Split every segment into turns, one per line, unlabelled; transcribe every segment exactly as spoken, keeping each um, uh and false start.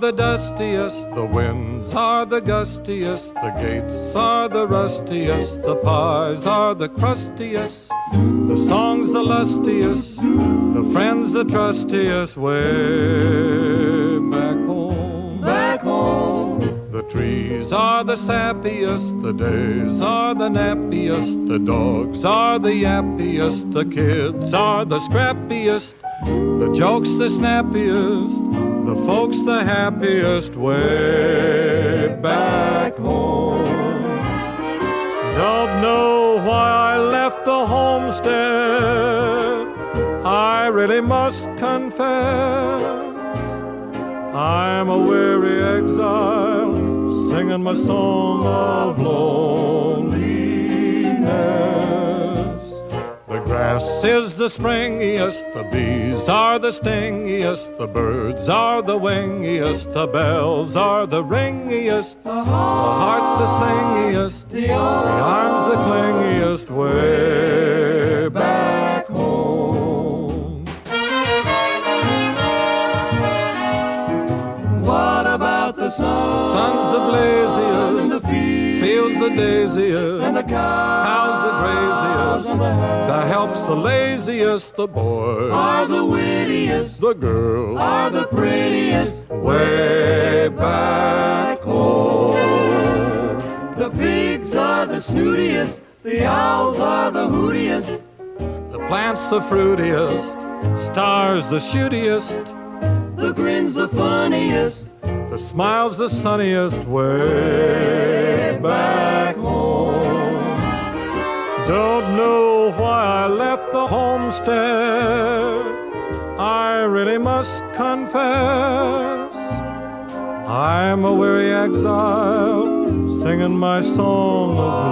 the dustiest, the winds are the gustiest, the gates are the rustiest, the pies are the crustiest, the songs the lustiest, the friends the trustiest, way back home.
Back home.
The trees are the sappiest, the days are the nappiest, the dogs are the yappiest, the kids are the scrappiest, the jokes the snappiest, the folks the happiest, way back home. Don't know why I left the homestead, I really must confess. I'm a weary exile, singing my song of loneliness. The grass is the springiest, the bees are the stingiest, the birds are the wingiest, the bells are the ringiest, the heart's the singiest, the arms the clingiest, way back home.
What about the sun?
The sun's the blaziest,
and the
fields the daisiest,
and the cows,
cows the graziest,
and the hares,
the help's the laziest, the boys
are the wittiest,
the girls
are the prettiest,
way back home.
The pigs are the snootiest, the owls are the hootiest,
The plants the fruitiest, stars the shootiest,
the grin's the funniest,
the smile's the sunniest, way back home. Don't know why I left the homestead, I really must confess. I'm a weary exile, singing my song of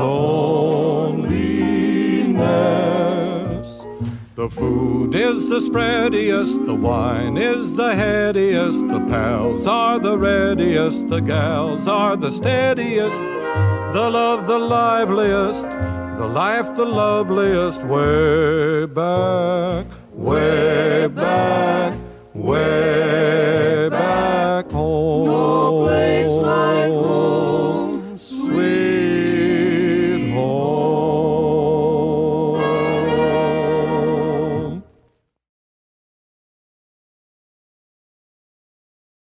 loneliness. The food is the spreadiest, the wine is the headiest, the pals are the readiest, the gals are the steadiest, the love the liveliest, the life the loveliest, way back, way back, way back home.
no place like